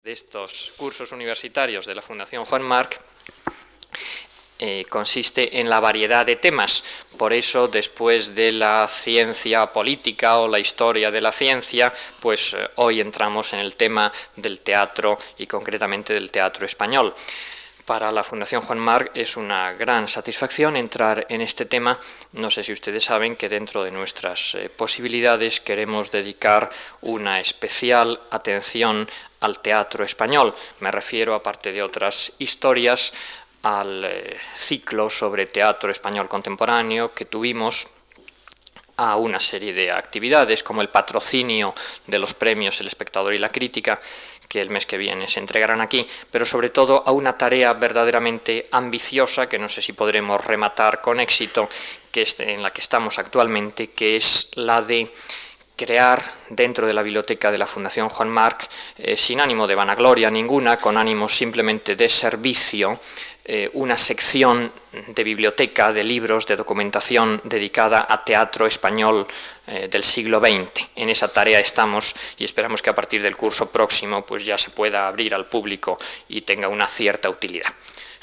de estos cursos universitarios de la Fundación Juan Marc consiste en la variedad de temas. Por eso, después de la ciencia política o la historia de la ciencia, pues hoy entramos en el tema del teatro y concretamente del teatro español. Para la Fundación Juan Marc es una gran satisfacción entrar en este tema. No sé si ustedes saben que dentro de nuestras posibilidades queremos dedicar una especial atención al teatro español. Me refiero, aparte de otras historias, al ciclo sobre teatro español contemporáneo que tuvimos, a una serie de actividades como el patrocinio de los premios El Espectador y la Crítica, que el mes que viene se entregarán aquí, pero sobre todo a una tarea verdaderamente ambiciosa, que no sé si podremos rematar con éxito, que es en la que estamos actualmente, que es la de crear dentro de la biblioteca de la Fundación Juan Marc, sin ánimo de vanagloria ninguna, con ánimo simplemente de servicio, una sección de biblioteca, de libros, de documentación dedicada a teatro español del siglo XX. En esa tarea estamos y esperamos que a partir del curso próximo pues ya se pueda abrir al público y tenga una cierta utilidad.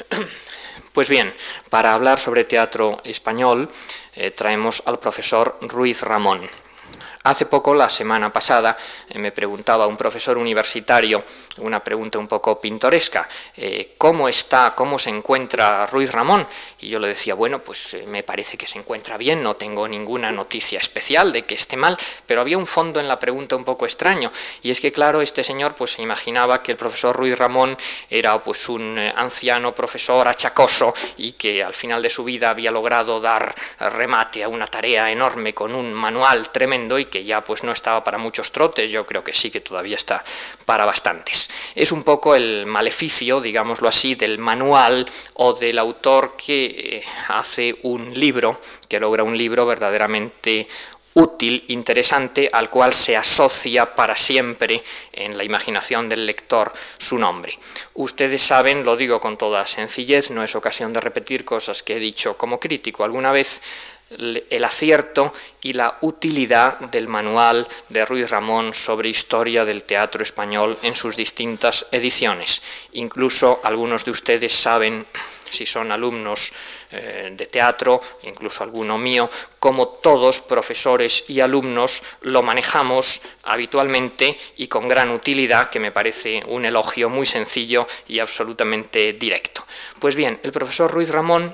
Pues bien, para hablar sobre teatro español traemos al profesor Ruiz Ramón. Hace poco, la semana pasada, me preguntaba un profesor universitario una pregunta un poco pintoresca: ¿cómo se encuentra Ruiz Ramón? Y yo le decía, bueno, pues me parece que se encuentra bien, no tengo ninguna noticia especial de que esté mal, pero había un fondo en la pregunta un poco extraño, y es que, claro, este señor pues se imaginaba que el profesor Ruiz Ramón era pues un anciano profesor achacoso y que al final de su vida había logrado dar remate a una tarea enorme con un manual tremendo y que ya pues no estaba para muchos trotes. Yo creo que sí, que todavía está para bastantes. Es un poco el maleficio, digámoslo así, del manual o del autor que hace un libro, que logra un libro verdaderamente útil, interesante, al cual se asocia para siempre en la imaginación del lector su nombre. Ustedes saben, lo digo con toda sencillez, no es ocasión de repetir cosas que he dicho como crítico alguna vez, el acierto y la utilidad del manual de Ruiz Ramón sobre historia del teatro español en sus distintas ediciones. Incluso algunos de ustedes saben, si son alumnos de teatro, incluso alguno mío, como todos, profesores y alumnos, lo manejamos habitualmente y con gran utilidad, que me parece un elogio muy sencillo y absolutamente directo. Pues bien, el profesor Ruiz Ramón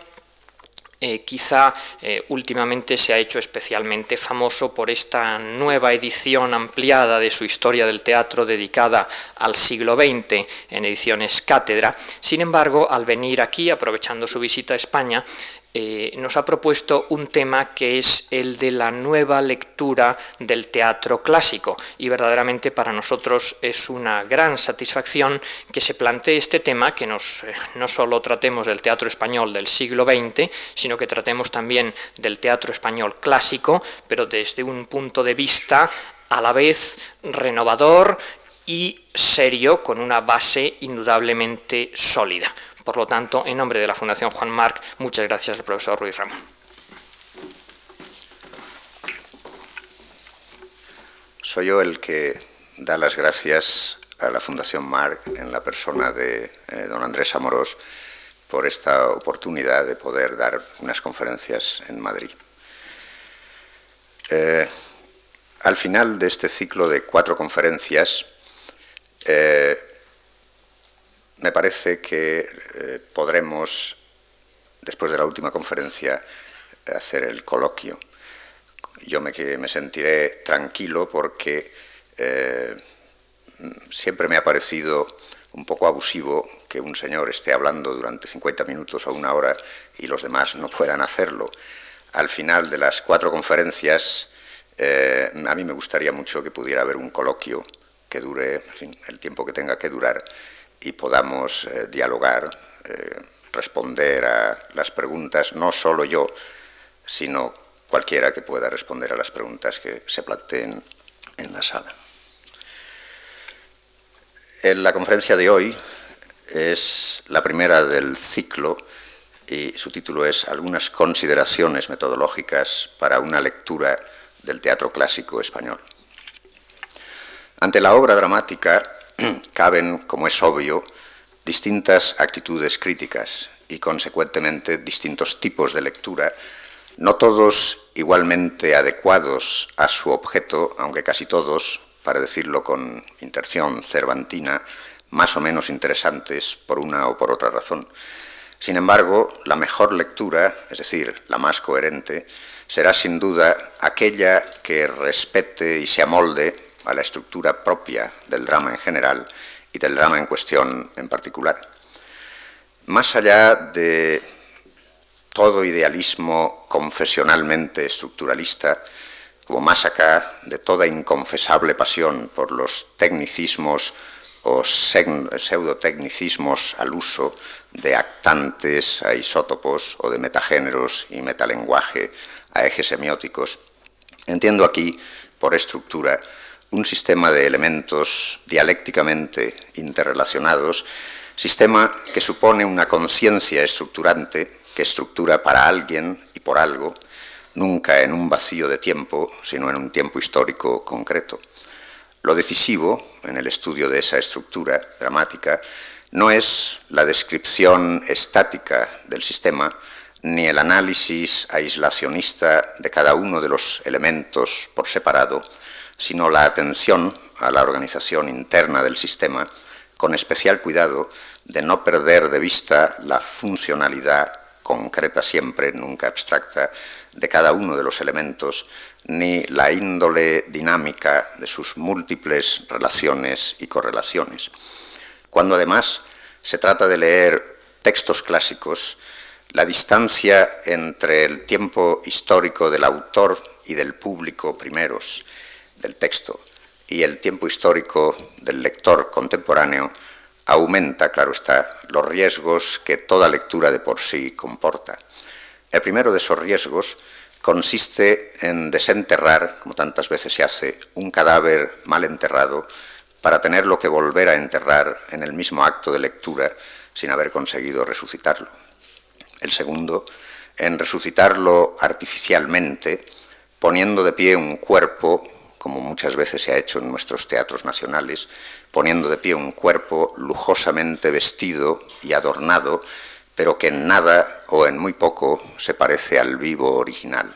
quizá últimamente se ha hecho especialmente famoso por esta nueva edición ampliada de su historia del teatro dedicada al siglo XX en ediciones Cátedra. Sin embargo, al venir aquí, aprovechando su visita a España, nos ha propuesto un tema que es el de la nueva lectura del teatro clásico, y verdaderamente para nosotros es una gran satisfacción que se plantee este tema, que no solo tratemos del teatro español del siglo XX, sino que tratemos también del teatro español clásico, pero desde un punto de vista a la vez renovador y serio, con una base indudablemente sólida. Por lo tanto, en nombre de la Fundación Juan Marc, muchas gracias al profesor Ruiz Ramón. Soy yo el que da las gracias a la Fundación Marc, en la persona de don Andrés Amorós, por esta oportunidad de poder dar unas conferencias en Madrid. Al final de este ciclo de 4 conferencias, me parece que podremos, después de la última conferencia, hacer el coloquio. Yo me sentiré tranquilo porque siempre me ha parecido un poco abusivo que un señor esté hablando durante 50 minutos o 1 hora y los demás no puedan hacerlo. Al final de las 4 conferencias, a mí me gustaría mucho que pudiera haber un coloquio que dure, en fin, el tiempo que tenga que durar, y podamos dialogar, responder a las preguntas, no solo yo, sino cualquiera que pueda responder a las preguntas que se planteen en la sala. La conferencia de hoy es la primera del ciclo y su título es Algunas consideraciones metodológicas para una lectura del teatro clásico español. Ante la obra dramática caben, como es obvio, distintas actitudes críticas y, consecuentemente, distintos tipos de lectura, no todos igualmente adecuados a su objeto, aunque casi todos, para decirlo con intención cervantina, más o menos interesantes por una o por otra razón. Sin embargo, la mejor lectura, es decir, la más coherente, será sin duda aquella que respete y se amolde a la estructura propia del drama en general y del drama en cuestión en particular. Más allá de todo idealismo confesionalmente estructuralista, como más acá de toda inconfesable pasión por los tecnicismos o pseudotecnicismos al uso de actantes a isótopos o de metagéneros y metalenguaje a ejes semióticos, entiendo aquí por estructura un sistema de elementos dialécticamente interrelacionados, sistema que supone una conciencia estructurante que estructura para alguien y por algo, nunca en un vacío de tiempo, sino en un tiempo histórico concreto. Lo decisivo en el estudio de esa estructura dramática no es la descripción estática del sistema, ni el análisis aislacionista de cada uno de los elementos por separado, sino la atención a la organización interna del sistema, con especial cuidado de no perder de vista la funcionalidad concreta siempre, nunca abstracta, de cada uno de los elementos, ni la índole dinámica de sus múltiples relaciones y correlaciones. Cuando además se trata de leer textos clásicos, la distancia entre el tiempo histórico del autor y del público primeros del texto y el tiempo histórico del lector contemporáneo aumenta, claro está, los riesgos que toda lectura de por sí comporta. El primero de esos riesgos consiste en desenterrar, como tantas veces se hace, un cadáver mal enterrado para tenerlo que volver a enterrar en el mismo acto de lectura sin haber conseguido resucitarlo. El segundo, en resucitarlo artificialmente, poniendo de pie un cuerpo, como muchas veces se ha hecho en nuestros teatros nacionales, poniendo de pie un cuerpo lujosamente vestido y adornado, pero que en nada o en muy poco se parece al vivo original.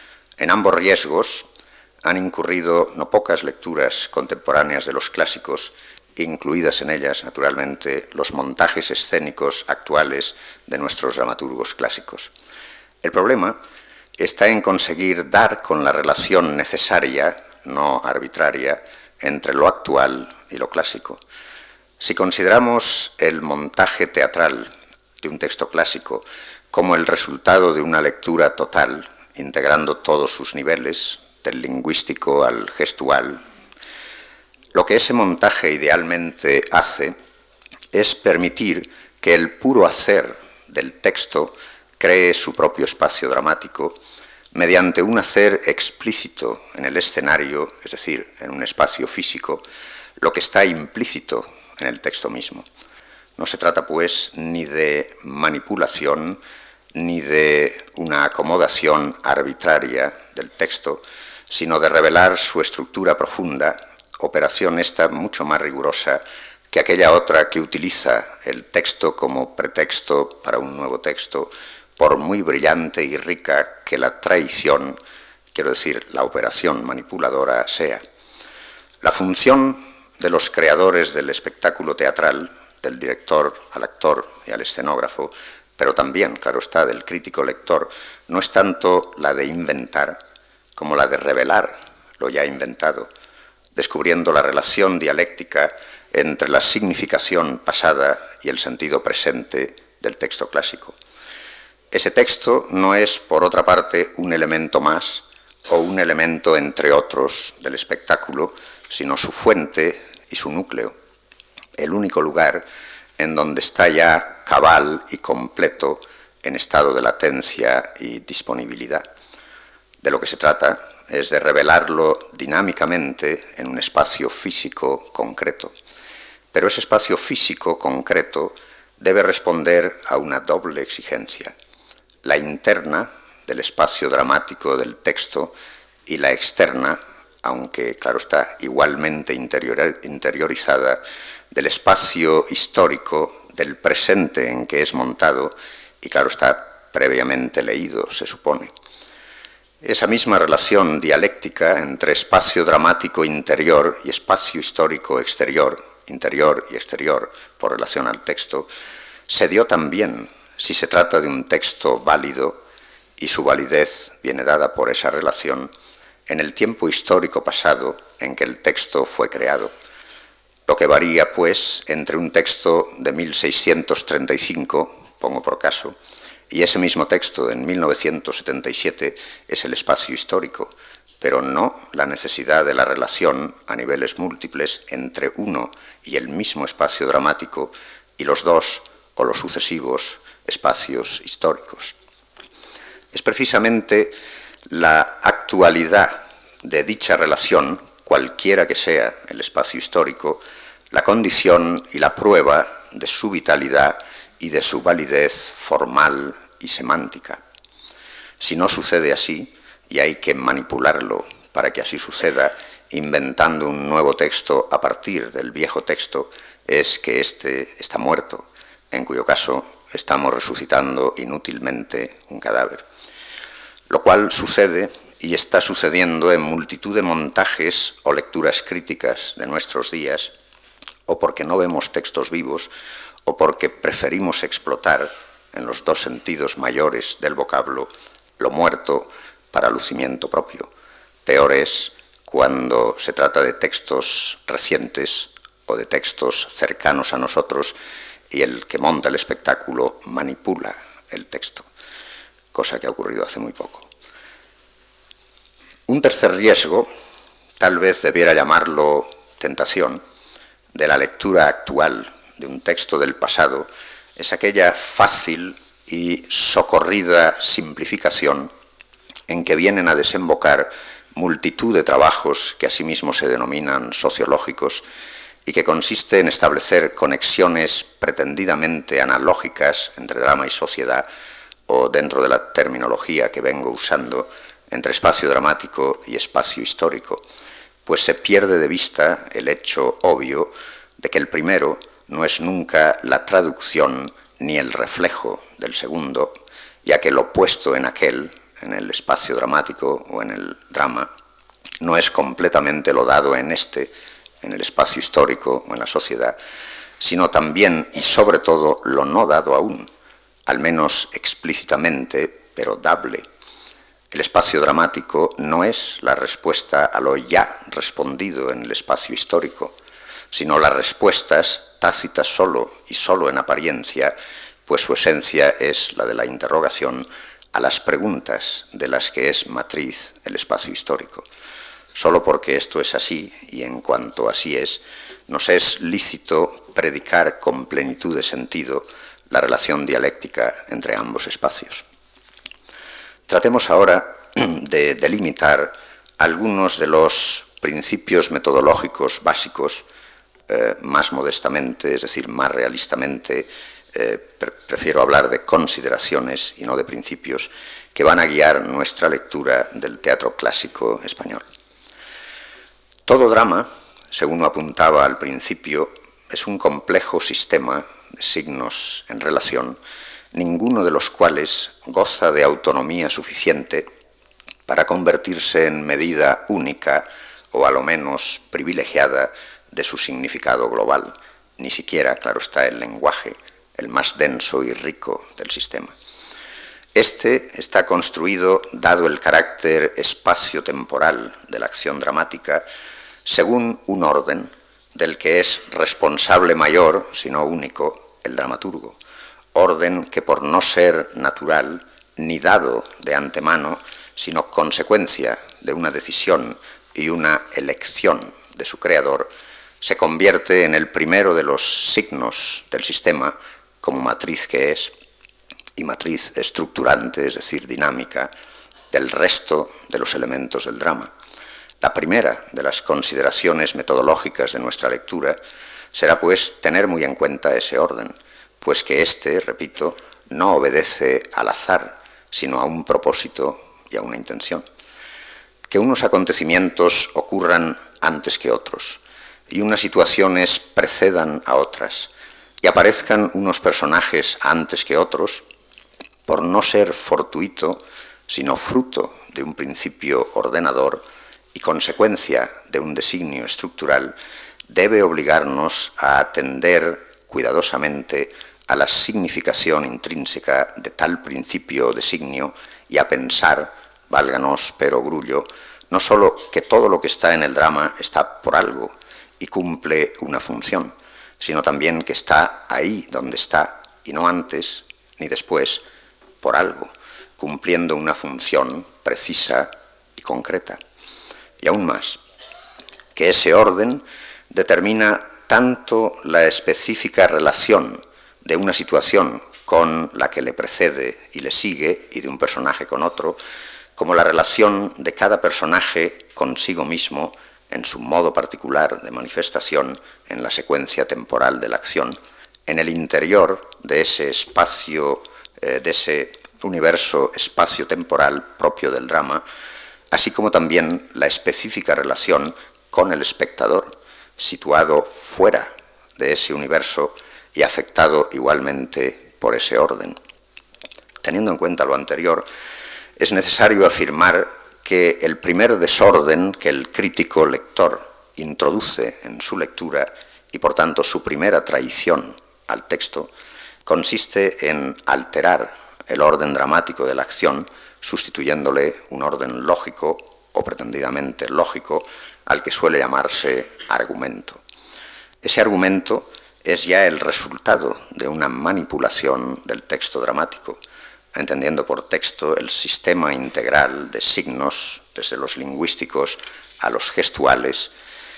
En ambos riesgos han incurrido no pocas lecturas contemporáneas de los clásicos, incluidas en ellas, naturalmente, los montajes escénicos actuales de nuestros dramaturgos clásicos. El problema está en conseguir dar con la relación necesaria, no arbitraria, entre lo actual y lo clásico. Si consideramos el montaje teatral de un texto clásico como el resultado de una lectura total, integrando todos sus niveles, del lingüístico al gestual, lo que ese montaje idealmente hace es permitir que el puro hacer del texto cree su propio espacio dramático mediante un hacer explícito en el escenario, es decir, en un espacio físico, lo que está implícito en el texto mismo. No se trata, pues, ni de manipulación, ni de una acomodación arbitraria del texto, sino de revelar su estructura profunda, operación esta mucho más rigurosa que aquella otra que utiliza el texto como pretexto para un nuevo texto, por muy brillante y rica que la traición, quiero decir, la operación manipuladora sea. La función de los creadores del espectáculo teatral, del director al actor y al escenógrafo, pero también, claro está, del crítico lector, no es tanto la de inventar como la de revelar lo ya inventado, descubriendo la relación dialéctica entre la significación pasada y el sentido presente del texto clásico. Ese texto no es, por otra parte, un elemento más o un elemento entre otros del espectáculo, sino su fuente y su núcleo, el único lugar en donde está ya cabal y completo en estado de latencia y disponibilidad. De lo que se trata es de revelarlo dinámicamente en un espacio físico concreto. Pero ese espacio físico concreto debe responder a una doble exigencia: la interna del espacio dramático del texto y la externa aunque claro está, igualmente interiorizada, del espacio histórico, del presente en que es montado, y claro está, previamente leído, se supone. Esa misma relación dialéctica entre espacio dramático interior y espacio histórico exterior, interior y exterior, por relación al texto, se dio también si se trata de un texto válido, y su validez viene dada por esa relación, en el tiempo histórico pasado en que el texto fue creado. Lo que varía, pues, entre un texto de 1635, pongo por caso, y ese mismo texto en 1977 es el espacio histórico, pero no la necesidad de la relación a niveles múltiples entre uno y el mismo espacio dramático y los dos o los sucesivos espacios históricos. Es precisamente la actualidad de dicha relación, cualquiera que sea el espacio histórico, la condición y la prueba de su vitalidad y de su validez formal y semántica. Si no sucede así, y hay que manipularlo para que así suceda, inventando un nuevo texto a partir del viejo texto, es que éste está muerto, en cuyo caso estamos resucitando inútilmente un cadáver. Lo cual sucede y está sucediendo en multitud de montajes o lecturas críticas de nuestros días, o porque no vemos textos vivos, o porque preferimos explotar, en los dos sentidos mayores del vocablo, lo muerto para lucimiento propio. Peor es cuando se trata de textos recientes o de textos cercanos a nosotros y el que monta el espectáculo manipula el texto, cosa que ha ocurrido hace muy poco. Un tercer riesgo, tal vez debiera llamarlo tentación, de la lectura actual de un texto del pasado, es aquella fácil y socorrida simplificación en que vienen a desembocar multitud de trabajos que asimismo se denominan sociológicos y que consiste en establecer conexiones pretendidamente analógicas entre drama y sociedad, o dentro de la terminología que vengo usando, entre espacio dramático y espacio histórico, pues se pierde de vista el hecho obvio de que el primero no es nunca la traducción ni el reflejo del segundo, ya que lo puesto en aquel, en el espacio dramático o en el drama, no es completamente lo dado en este, en el espacio histórico o en la sociedad, sino también y sobre todo lo no dado aún, al menos explícitamente, pero dable. El espacio dramático no es la respuesta a lo ya respondido en el espacio histórico, sino las respuestas tácitas solo y solo en apariencia, pues su esencia es la de la interrogación a las preguntas de las que es matriz el espacio histórico. Solo porque esto es así, y en cuanto así es, nos es lícito predicar con plenitud de sentido la relación dialéctica entre ambos espacios. Tratemos ahora de delimitar algunos de los principios metodológicos básicos, más modestamente, es decir, más realistamente, prefiero hablar de consideraciones y no de principios, que van a guiar nuestra lectura del teatro clásico español. Todo drama, según apuntaba al principio, es un complejo sistema de signos en relación, ninguno de los cuales goza de autonomía suficiente para convertirse en medida única o a lo menos privilegiada de su significado global, ni siquiera, claro está, el lenguaje, el más denso y rico del sistema. Este está construido, dado el carácter espacio-temporal de la acción dramática, según un orden del que es responsable mayor, si no único, el dramaturgo. Orden que por no ser natural, ni dado de antemano, sino consecuencia de una decisión y una elección de su creador, se convierte en el primero de los signos del sistema como matriz que es, y matriz estructurante, es decir, dinámica, del resto de los elementos del drama. La primera de las consideraciones metodológicas de nuestra lectura será, pues, tener muy en cuenta ese orden, pues que éste, repito, no obedece al azar, sino a un propósito y a una intención. que unos acontecimientos ocurran antes que otros y unas situaciones precedan a otras y aparezcan unos personajes antes que otros, por no ser fortuito, sino fruto de un principio ordenador y consecuencia de un designio estructural, debe obligarnos a atender cuidadosamente a la significación intrínseca de tal principio o designio y a pensar, válganos perogrullo, no sólo que todo lo que está en el drama está por algo y cumple una función, sino también que está ahí donde está, y no antes ni después, por algo, cumpliendo una función precisa y concreta. Y aún más, que ese orden determina tanto la específica relación de una situación con la que le precede y le sigue, y de un personaje con otro, como la relación de cada personaje consigo mismo en su modo particular de manifestación en la secuencia temporal de la acción, en el interior de ese espacio, de ese universo espacio-temporal propio del drama, así como también la específica relación con el espectador, situado fuera de ese universo y afectado igualmente por ese orden. Teniendo en cuenta lo anterior, es necesario afirmar que el primer desorden que el crítico lector introduce en su lectura, y por tanto su primera traición al texto, consiste en alterar el orden dramático de la acción, sustituyéndole un orden lógico o pretendidamente lógico al que suele llamarse argumento. Ese argumento es ya el resultado de una manipulación del texto dramático, entendiendo por texto el sistema integral de signos, desde los lingüísticos a los gestuales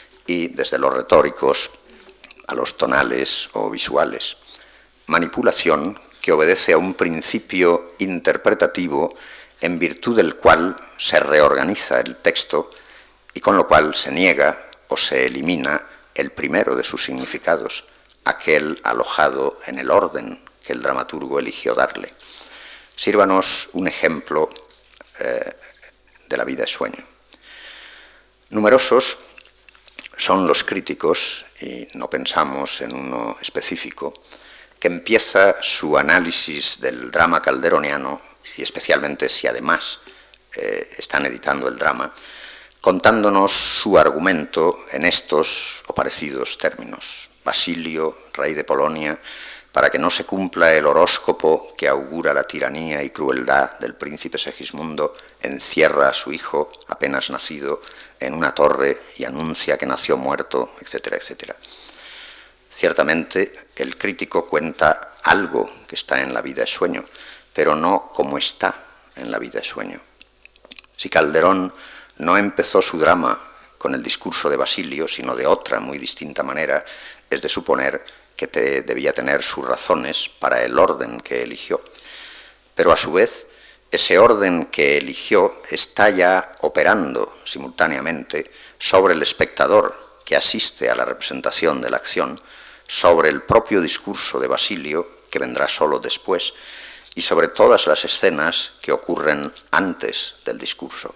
y desde los retóricos a los tonales o visuales. Manipulación que obedece a un principio interpretativo en virtud del cual se reorganiza el texto y con lo cual se niega o se elimina el primero de sus significados, aquel alojado en el orden que el dramaturgo eligió darle. Sírvanos un ejemplo de la vida es sueño. Numerosos son los críticos, y no pensamos en uno específico, que empieza su análisis del drama calderoniano, y especialmente si además están editando el drama, contándonos su argumento en estos o parecidos términos. Basilio, rey de Polonia, para que no se cumpla el horóscopo que augura la tiranía y crueldad del príncipe Segismundo, encierra a su hijo apenas nacido en una torre y anuncia que nació muerto, etcétera, etcétera. Ciertamente, el crítico cuenta algo que está en La vida es sueño, pero no como está en La vida es sueño. Si Calderón no empezó su drama con el discurso de Basilio, sino de otra muy distinta manera, es de suponer que debía tener sus razones para el orden que eligió. Pero a su vez, ese orden que eligió está ya operando simultáneamente sobre el espectador que asiste a la representación de la acción, sobre el propio discurso de Basilio, que vendrá solo después, y sobre todas las escenas que ocurren antes del discurso.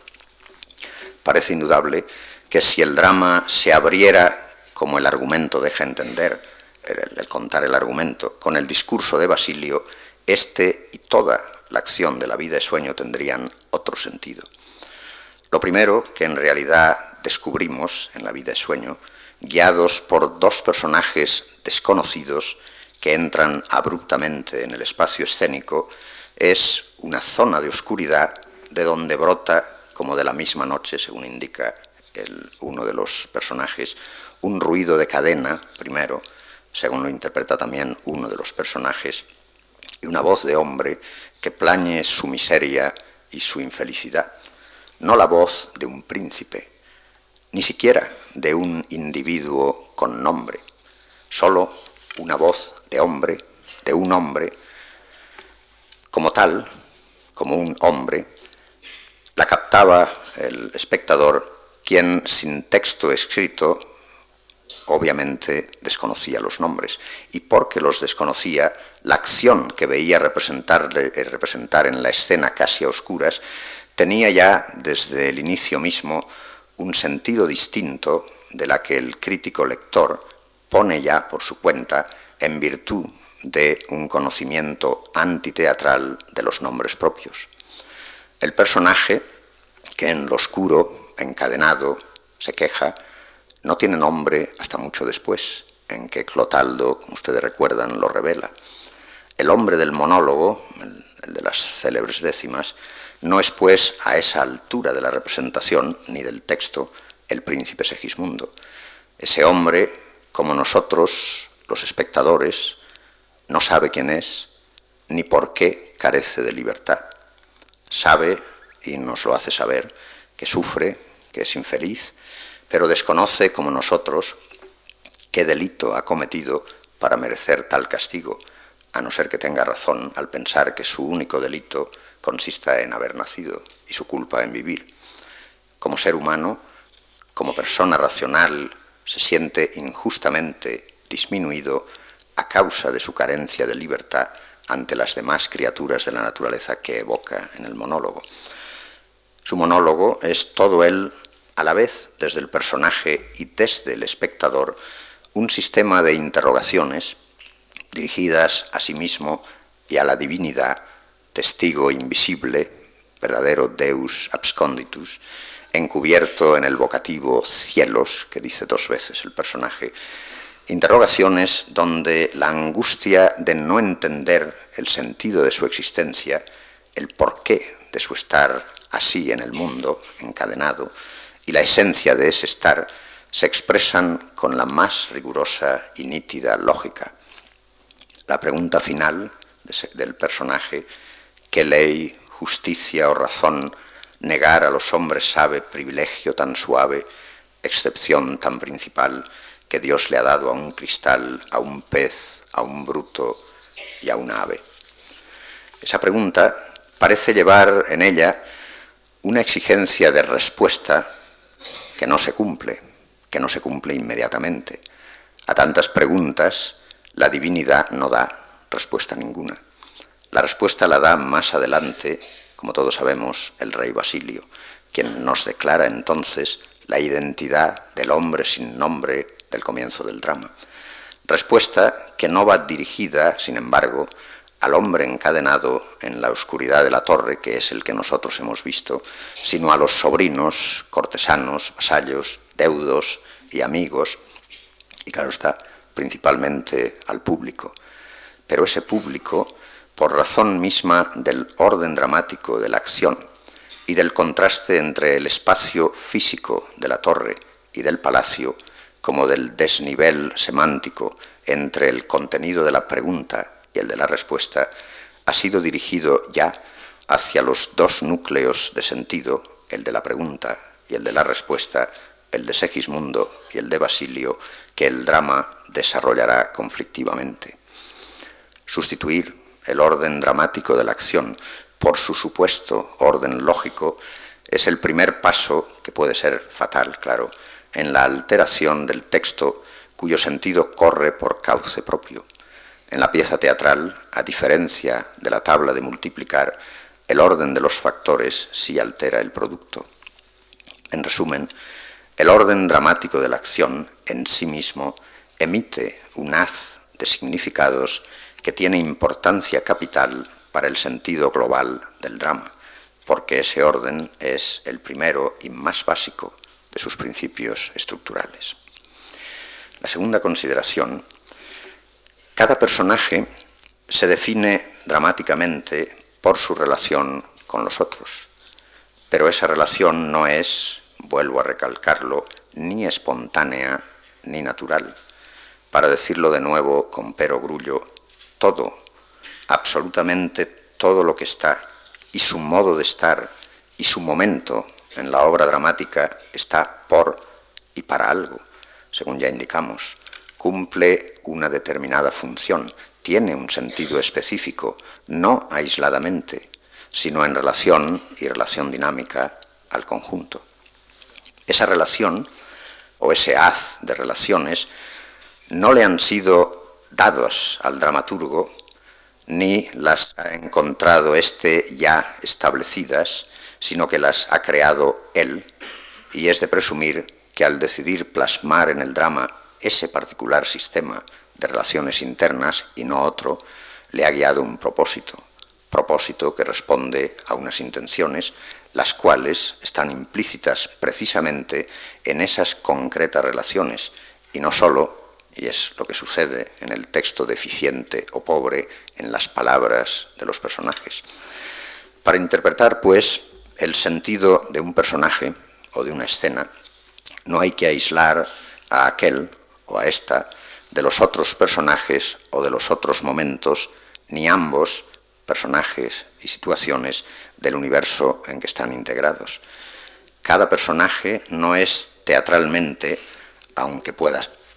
Parece indudable que si el drama se abriera, como el argumento deja entender, el contar el argumento, con el discurso de Basilio, este y toda la acción de La vida es sueño tendrían otro sentido. Lo primero que en realidad descubrimos en La vida es sueño, guiados por dos personajes desconocidos que entran abruptamente en el espacio escénico, es una zona de oscuridad de donde brota, como de la misma noche, según indica uno de los personajes, un ruido de cadena, primero, según lo interpreta también uno de los personajes, y una voz de hombre que plañe su miseria y su infelicidad. No la voz de un príncipe, ni siquiera de un individuo con nombre, solo una voz de hombre, de un hombre, como tal, como un hombre, la captaba el espectador, quien sin texto escrito obviamente desconocía los nombres, y porque los desconocía, la acción que veía representar en la escena casi a oscuras tenía ya desde el inicio mismo un sentido distinto de la que el crítico lector pone ya por su cuenta en virtud de un conocimiento antiteatral de los nombres propios. El personaje que en lo oscuro, encadenado, se queja, no tiene nombre hasta mucho después, en que Clotaldo, como ustedes recuerdan, lo revela. El hombre del monólogo, el de las célebres décimas, no es pues a esa altura de la representación ni del texto el príncipe Segismundo. Ese hombre, como nosotros, los espectadores, no sabe quién es ni por qué carece de libertad. Sabe, y nos lo hace saber, que sufre, que es infeliz, pero desconoce, como nosotros, qué delito ha cometido para merecer tal castigo, a no ser que tenga razón al pensar que su único delito consista en haber nacido y su culpa en vivir. Como ser humano, como persona racional, se siente injustamente disminuido a causa de su carencia de libertad ante las demás criaturas de la naturaleza que evoca en el monólogo. Su monólogo es todo él, a la vez desde el personaje y desde el espectador, un sistema de interrogaciones dirigidas a sí mismo y a la divinidad, testigo invisible, verdadero Deus absconditus, encubierto en el vocativo cielos, que dice 2 veces el personaje, interrogaciones donde la angustia de no entender el sentido de su existencia, el porqué de su estar así en el mundo, encadenado, y la esencia de ese estar, se expresan con la más rigurosa y nítida lógica. La pregunta final del personaje, ¿qué ley, justicia o razón negar a los hombres sabe privilegio tan suave, excepción tan principal, que Dios le ha dado a un cristal, a un pez, a un bruto y a un ave? Esa pregunta parece llevar en ella una exigencia de respuesta que no se cumple inmediatamente. A tantas preguntas, la divinidad no da respuesta ninguna. La respuesta la da más adelante, como todos sabemos, el rey Basilio, quien nos declara entonces la identidad del hombre sin nombre del comienzo del drama. Respuesta que no va dirigida, sin embargo, al hombre encadenado en la oscuridad de la torre, que es el que nosotros hemos visto, sino a los sobrinos, cortesanos, vasallos, deudos y amigos, y claro está, principalmente al público. Pero ese público, por razón misma del orden dramático de la acción y del contraste entre el espacio físico de la torre y del palacio, como del desnivel semántico entre el contenido de la pregunta y el de la respuesta, ha sido dirigido ya hacia los 2 núcleos de sentido, el de la pregunta y el de la respuesta, el de Segismundo y el de Basilio, que el drama desarrollará conflictivamente. Sustituir el orden dramático de la acción por su supuesto orden lógico es el primer paso, que puede ser fatal, claro, en la alteración del texto cuyo sentido corre por cauce propio. En la pieza teatral, a diferencia de la tabla de multiplicar, el orden de los factores sí altera el producto. En resumen, el orden dramático de la acción en sí mismo emite un haz de significados que tiene importancia capital para el sentido global del drama, porque ese orden es el primero y más básico de sus principios estructurales. La segunda consideración: cada personaje se define dramáticamente por su relación con los otros, pero esa relación no es, vuelvo a recalcarlo, ni espontánea ni natural. Para decirlo de nuevo con Pero Grullo, todo, absolutamente todo lo que está, y su modo de estar, y su momento en la obra dramática está por y para algo, según ya indicamos. Cumple una determinada función, tiene un sentido específico, no aisladamente, sino en relación y relación dinámica al conjunto. Esa relación, o ese haz de relaciones, no le han sido dados al dramaturgo, ni las ha encontrado éste ya establecidas, sino que las ha creado él, y es de presumir que al decidir plasmar en el drama ese particular sistema de relaciones internas y no otro, le ha guiado un propósito que responde a unas intenciones, las cuales están implícitas precisamente en esas concretas relaciones, y no solo, y es lo que sucede en el texto deficiente o pobre, en las palabras de los personajes. Para interpretar, pues, el sentido de un personaje o de una escena, no hay que aislar a aquel o a esta de los otros personajes o de los otros momentos, ni ambos, personajes y situaciones, del universo en que están integrados. Cada personaje no es teatralmente, aunque pueda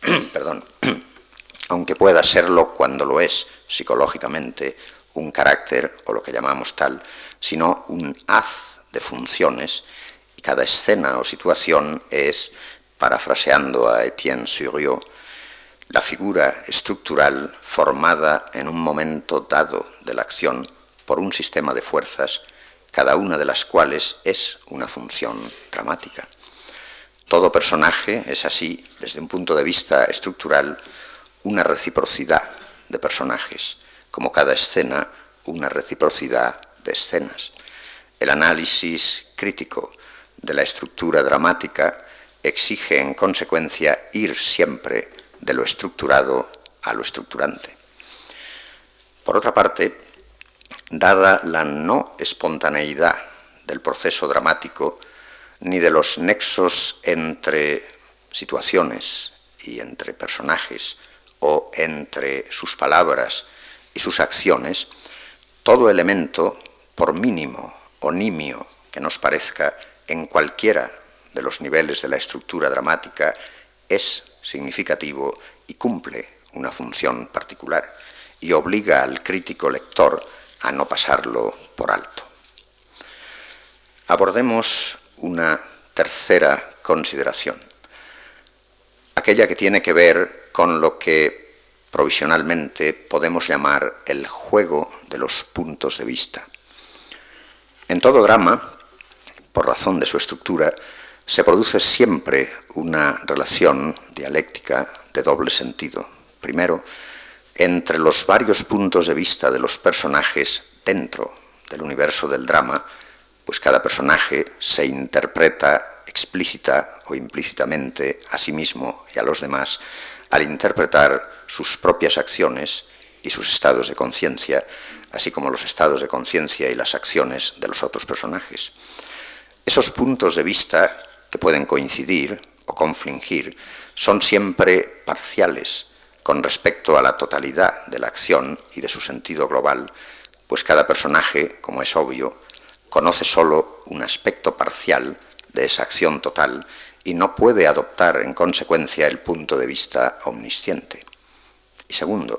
serlo cuando lo es psicológicamente, un carácter o lo que llamamos tal, sino un haz de funciones, y cada escena o situación es, parafraseando a Etienne Suriot, la figura estructural formada en un momento dado de la acción por un sistema de fuerzas, cada una de las cuales es una función dramática. Todo personaje es así, desde un punto de vista estructural, una reciprocidad de personajes, como cada escena una reciprocidad de escenas. El análisis crítico de la estructura dramática exige en consecuencia ir siempre de lo estructurado a lo estructurante. Por otra parte, dada la no espontaneidad del proceso dramático, ni de los nexos entre situaciones y entre personajes, o entre sus palabras y sus acciones, todo elemento, por mínimo o nimio que nos parezca, en cualquiera de los niveles de la estructura dramática, es significativo y cumple una función particular, y obliga al crítico lector a no pasarlo por alto. Abordemos una tercera consideración, aquella que tiene que ver con lo que provisionalmente podemos llamar el juego de los puntos de vista. En todo drama, por razón de su estructura, se produce siempre una relación dialéctica de doble sentido. Primero, entre los varios puntos de vista de los personajes dentro del universo del drama, pues cada personaje se interpreta explícita o implícitamente a sí mismo y a los demás al interpretar sus propias acciones y sus estados de conciencia, así como los estados de conciencia y las acciones de los otros personajes. Esos puntos de vista, que pueden coincidir o confligir, son siempre parciales con respecto a la totalidad de la acción y de su sentido global, pues cada personaje, como es obvio, conoce solo un aspecto parcial de esa acción total y no puede adoptar en consecuencia el punto de vista omnisciente. Y segundo,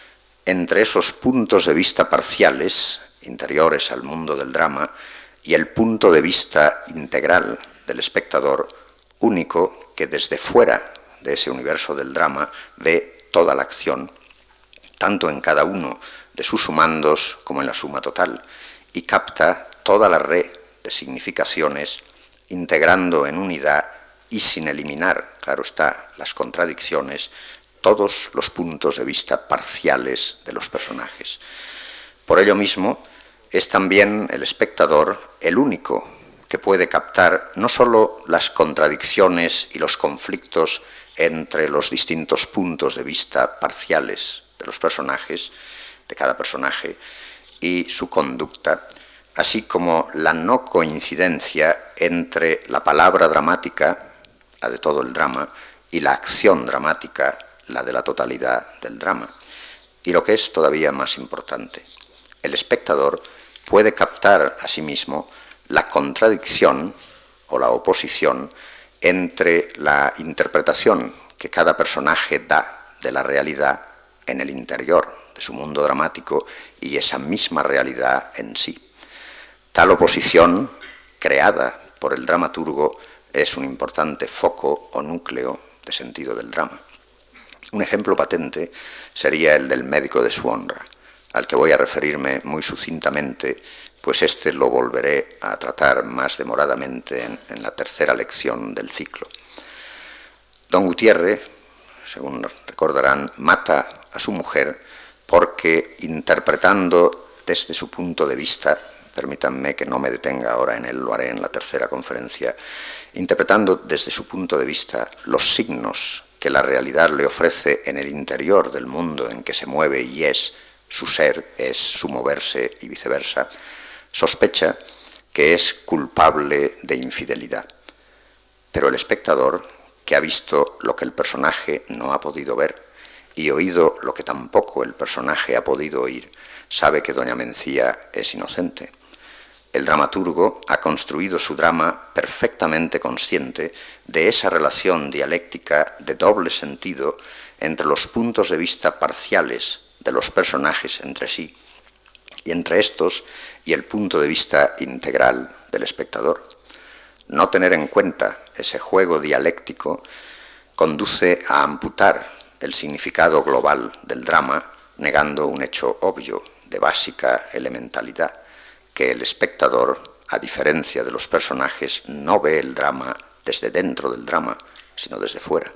entre esos puntos de vista parciales, interiores al mundo del drama, y el punto de vista integral del espectador, único que desde fuera de ese universo del drama ve toda la acción, tanto en cada uno de sus sumandos como en la suma total, y capta toda la red de significaciones, integrando en unidad y sin eliminar, claro está, las contradicciones, todos los puntos de vista parciales de los personajes. Por ello mismo, es también el espectador el único que puede captar no solo las contradicciones y los conflictos entre los distintos puntos de vista parciales de los personajes, de cada personaje, y su conducta, así como la no coincidencia entre la palabra dramática, la de todo el drama, y la acción dramática, la de la totalidad del drama. Y lo que es todavía más importante, el espectador puede captar asimismo la contradicción o la oposición entre la interpretación que cada personaje da de la realidad en el interior de su mundo dramático y esa misma realidad en sí. Tal oposición, creada por el dramaturgo, es un importante foco o núcleo de sentido del drama. Un ejemplo patente sería el del médico de su honra, al que voy a referirme muy sucintamente, pues este lo volveré a tratar más demoradamente en la tercera lección del ciclo. Don Gutiérrez, según recordarán, mata a su mujer porque, interpretando desde su punto de vista, permítanme que no me detenga ahora en él, lo haré en la tercera conferencia, interpretando desde su punto de vista los signos que la realidad le ofrece en el interior del mundo en que se mueve y es su ser, es su moverse y viceversa, sospecha que es culpable de infidelidad. Pero el espectador, que ha visto lo que el personaje no ha podido ver y oído lo que tampoco el personaje ha podido oír, sabe que doña Mencía es inocente. El dramaturgo ha construido su drama perfectamente consciente de esa relación dialéctica de doble sentido entre los puntos de vista parciales de los personajes entre sí y entre estos y el punto de vista integral del espectador. No tener en cuenta ese juego dialéctico conduce a amputar el significado global del drama, negando un hecho obvio de básica elementalidad, que el espectador, a diferencia de los personajes, no ve el drama desde dentro del drama, sino desde fuera.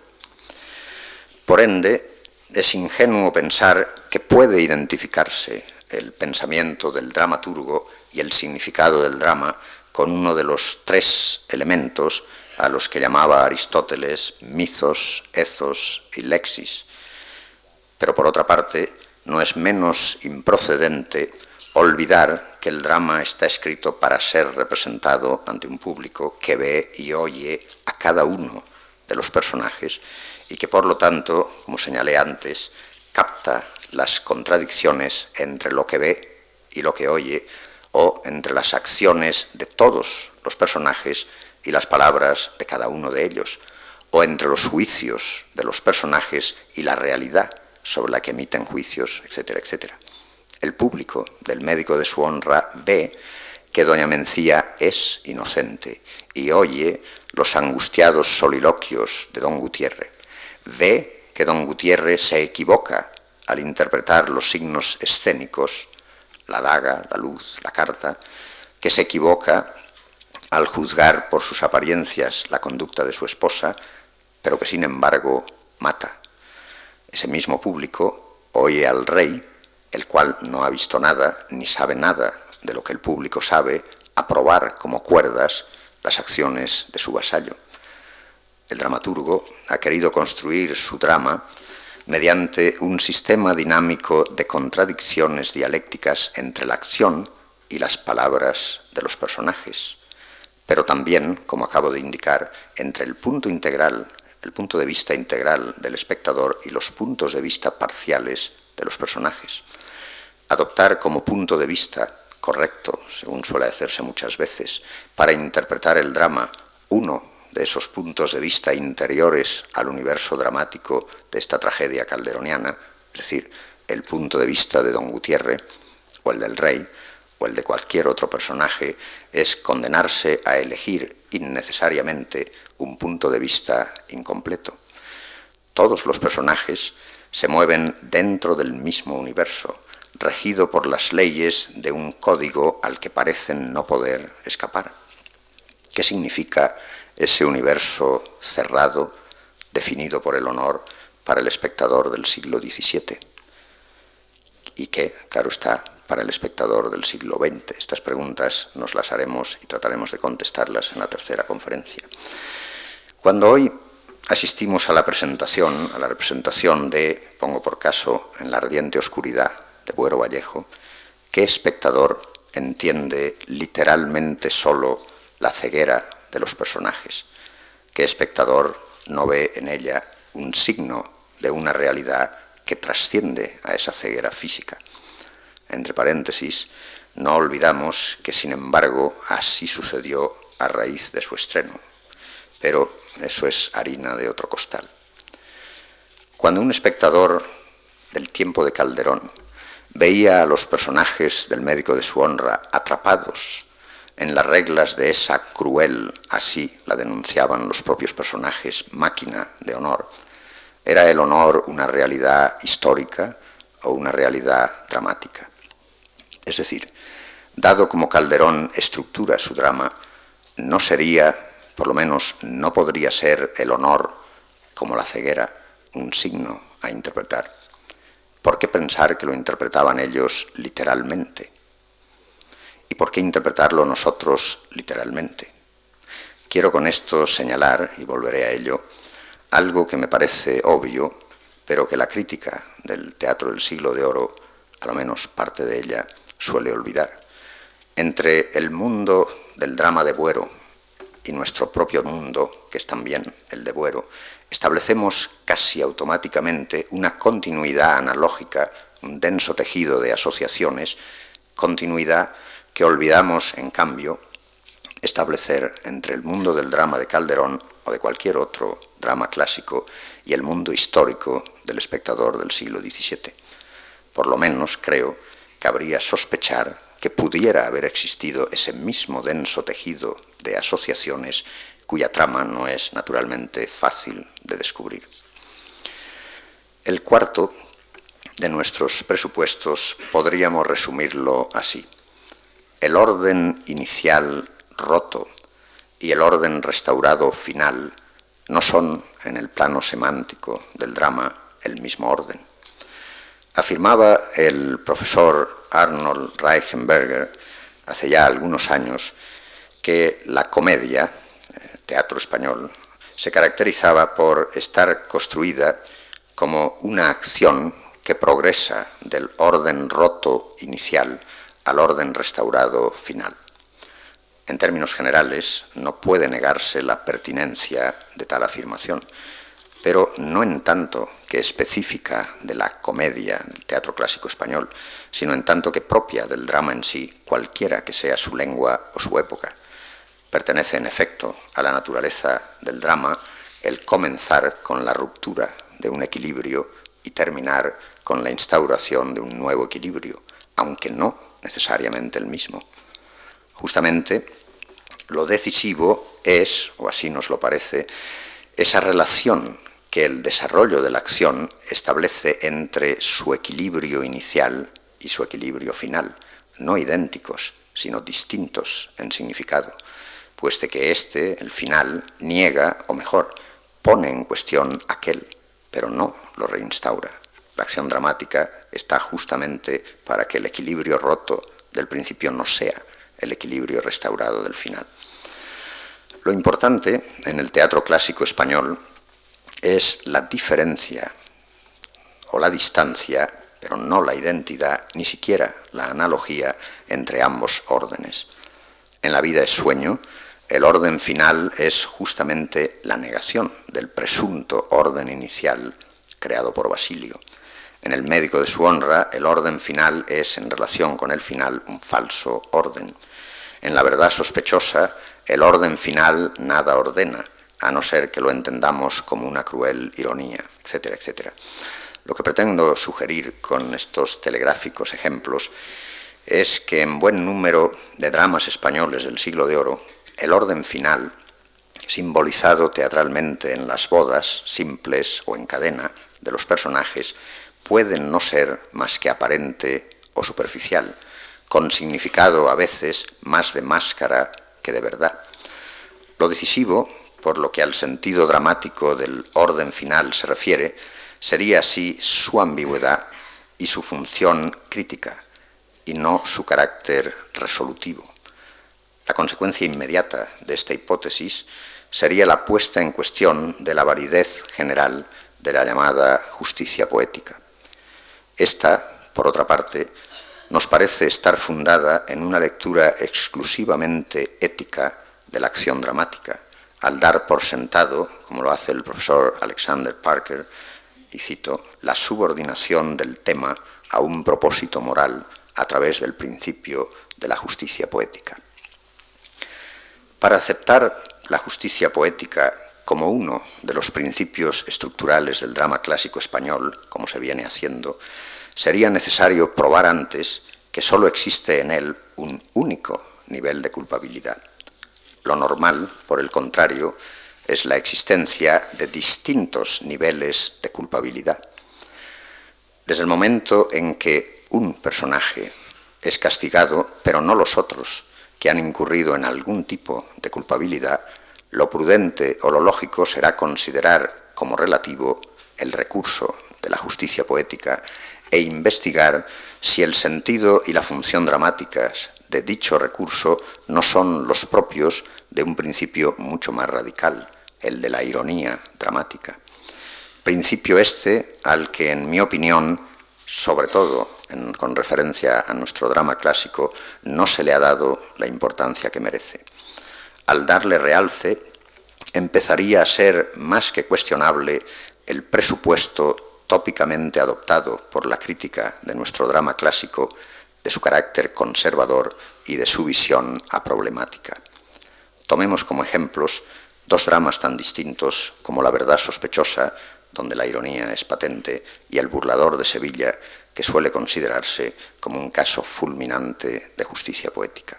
Por ende, es ingenuo pensar que puede identificarse el pensamiento del dramaturgo y el significado del drama con uno de los tres elementos a los que llamaba Aristóteles mithos, ethos y lexis. Pero por otra parte, no es menos improcedente olvidar que el drama está escrito para ser representado ante un público que ve y oye a cada uno de los personajes y que por lo tanto, como señalé antes, capta las contradicciones entre lo que ve y lo que oye, o entre las acciones de todos los personajes y las palabras de cada uno de ellos, o entre los juicios de los personajes y la realidad sobre la que emiten juicios, etcétera, etcétera. El público del Médico de su Honra ve que doña Mencía es inocente y oye los angustiados soliloquios de don Gutiérrez. Ve que don Gutiérrez se equivoca al interpretar los signos escénicos, la daga, la luz, la carta, que se equivoca al juzgar por sus apariencias la conducta de su esposa, pero que sin embargo mata. Ese mismo público oye al rey, el cual no ha visto nada ni sabe nada de lo que el público sabe, aprobar como cuerdas las acciones de su vasallo. El dramaturgo ha querido construir su drama mediante un sistema dinámico de contradicciones dialécticas entre la acción y las palabras de los personajes, pero también, como acabo de indicar, entre el punto integral, el punto de vista integral del espectador y los puntos de vista parciales de los personajes. Adoptar como punto de vista correcto, según suele hacerse muchas veces, para interpretar el drama uno de esos puntos de vista interiores al universo dramático de esta tragedia calderoniana, es decir, el punto de vista de don Gutiérrez, o el del rey, o el de cualquier otro personaje, es condenarse a elegir innecesariamente un punto de vista incompleto. Todos los personajes se mueven dentro del mismo universo, regido por las leyes de un código al que parecen no poder escapar. ¿Qué significa ese universo cerrado, definido por el honor, para el espectador del siglo XVII? Y qué, claro está, para el espectador del siglo XX. Estas preguntas nos las haremos y trataremos de contestarlas en la tercera conferencia. Cuando hoy asistimos a la representación de, pongo por caso, En la ardiente oscuridad, de Buero Vallejo, ¿qué espectador entiende literalmente solo la ceguera de los personajes? ¿Qué espectador no ve en ella un signo de una realidad que trasciende a esa ceguera física? Entre paréntesis, no olvidamos que, sin embargo, así sucedió a raíz de su estreno, pero eso es harina de otro costal. Cuando un espectador del tiempo de Calderón veía a los personajes del Médico de su Honra atrapados en las reglas de esa cruel, así la denunciaban los propios personajes, máquina de honor, ¿era el honor una realidad histórica o una realidad dramática? Es decir, Dado como Calderón estructura su drama, no sería, por lo menos no podría ser el honor, como la ceguera, un signo a interpretar. ¿Por qué pensar que lo interpretaban ellos literalmente? ¿Y por qué interpretarlo nosotros literalmente? Quiero con esto señalar, y volveré a ello, algo que me parece obvio, pero que la crítica del teatro del siglo de oro, a lo menos parte de ella, suele olvidar. Entre el mundo del drama de Buero y nuestro propio mundo, que es también el de Buero, establecemos casi automáticamente una continuidad analógica, un denso tejido de asociaciones, continuidad que olvidamos, en cambio, establecer entre el mundo del drama de Calderón o de cualquier otro drama clásico y el mundo histórico del espectador del siglo XVII. Por lo menos creo que habría sospechar que pudiera haber existido ese mismo denso tejido de asociaciones cuya trama no es naturalmente fácil de descubrir. El cuarto de nuestros presupuestos podríamos resumirlo así. El orden inicial roto y el orden restaurado final no son, en el plano semántico del drama, el mismo orden. Afirmaba el profesor Arnold Reichenberger hace ya algunos años que la comedia, teatro español, se caracterizaba por estar construida como una acción que progresa del orden roto inicial al orden restaurado final. En términos generales, no puede negarse la pertinencia de tal afirmación, pero no en tanto que específica de la comedia del teatro clásico español, sino en tanto que propia del drama en sí, cualquiera que sea su lengua o su época. Pertenece, en efecto, a la naturaleza del drama el comenzar con la ruptura de un equilibrio y terminar con la instauración de un nuevo equilibrio, aunque no necesariamente el mismo. Justamente, lo decisivo es, o así nos lo parece, esa relación que el desarrollo de la acción establece entre su equilibrio inicial y su equilibrio final, no idénticos, sino distintos en significado, puesto que el final, niega, o mejor, pone en cuestión aquel, pero no lo reinstaura. La acción dramática está justamente para que el equilibrio roto del principio no sea el equilibrio restaurado del final. Lo importante en el teatro clásico español es la diferencia o la distancia, pero no la identidad, ni siquiera la analogía entre ambos órdenes. En La vida es sueño, el orden final es justamente la negación del presunto orden inicial creado por Basilio. En El médico de su honra, el orden final es, en relación con el final, un falso orden. En La verdad sospechosa, el orden final nada ordena, a no ser que lo entendamos como una cruel ironía, etcétera, etcétera. Lo que pretendo sugerir con estos telegráficos ejemplos es que en buen número de dramas españoles del siglo de oro, el orden final, simbolizado teatralmente en las bodas, simples o en cadena, de los personajes, puede no ser más que aparente o superficial, con significado a veces más de máscara que de verdad. Lo decisivo, por lo que al sentido dramático del orden final se refiere, sería así su ambigüedad y su función crítica, y no su carácter resolutivo. La consecuencia inmediata de esta hipótesis sería la puesta en cuestión de la validez general de la llamada justicia poética. Esta, por otra parte, nos parece estar fundada en una lectura exclusivamente ética de la acción dramática, al dar por sentado, como lo hace el profesor Alexander Parker, y cito, la subordinación del tema a un propósito moral a través del principio de la justicia poética. Para aceptar la justicia poética como uno de los principios estructurales del drama clásico español, como se viene haciendo, sería necesario probar antes que sólo existe en él un único nivel de culpabilidad. Lo normal, por el contrario, es la existencia de distintos niveles de culpabilidad. Desde el momento en que un personaje es castigado, pero no los otros, que han incurrido en algún tipo de culpabilidad, lo prudente o lo lógico será considerar como relativo el recurso de la justicia poética e investigar si el sentido y la función dramáticas de dicho recurso no son los propios de un principio mucho más radical, el de la ironía dramática. Principio este al que, en mi opinión, sobre todo con referencia a nuestro drama clásico, no se le ha dado la importancia que merece. Al darle realce, empezaría a ser más que cuestionable el presupuesto tópicamente adoptado por la crítica de nuestro drama clásico, de su carácter conservador y de su visión aproblemática. Tomemos como ejemplos dos dramas tan distintos como La verdad sospechosa, donde la ironía es patente, y El burlador de Sevilla, que suele considerarse como un caso fulminante de justicia poética.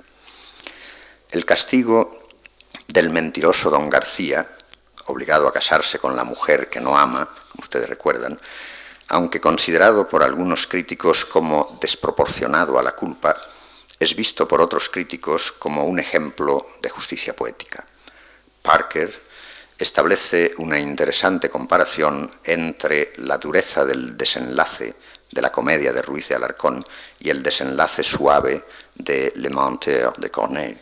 El castigo del mentiroso don García, obligado a casarse con la mujer que no ama, como ustedes recuerdan, aunque considerado por algunos críticos como desproporcionado a la culpa, es visto por otros críticos como un ejemplo de justicia poética. Parker establece una interesante comparación entre la dureza del desenlace de la comedia de Ruiz de Alarcón y el desenlace suave de Le Menteur de Corneille,